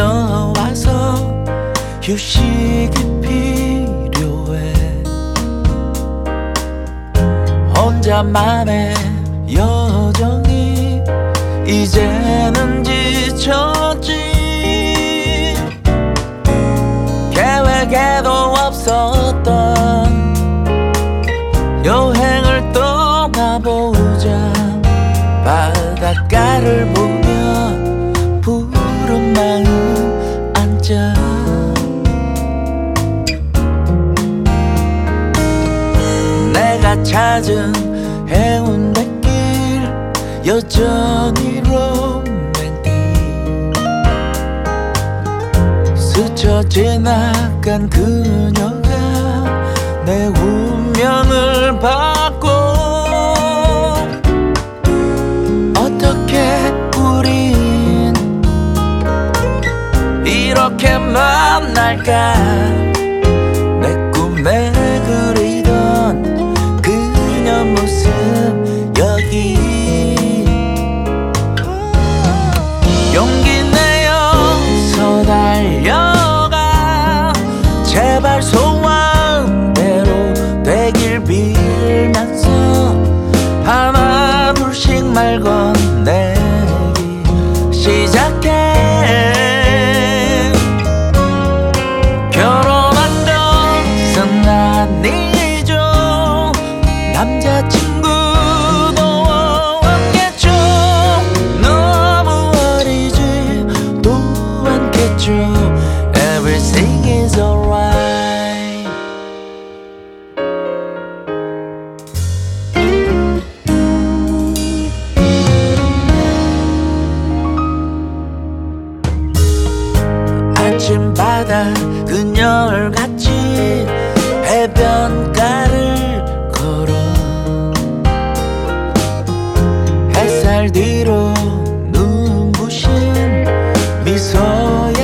내려와서 휴식이 필요해. 혼자만의 여정이 이제는 지쳤지. 계획에도 없었던 여행을 떠나보자. 바닷가를 보며 푸른 마음 안자. 내가 찾은 해운대길 여전히 로맨틱. 스쳐 지나간 그녀가 내 운명을 바꿔. 어떻게 우린 이렇게 만날까. 내 꿈에 그리던 그녀 모습 여기. 용기 내어서 달려가. 제발 소원대로 되길 빌면서 하나 둘씩 말 건네기 시작해. 결혼한 것은 아니죠. 남자친구도 없겠죠. 너무 어리지 또 않겠죠. Everything is alright. 아침바다 그녀를 같이 해변가를 걸어. 햇살 뒤로 눈부신 미소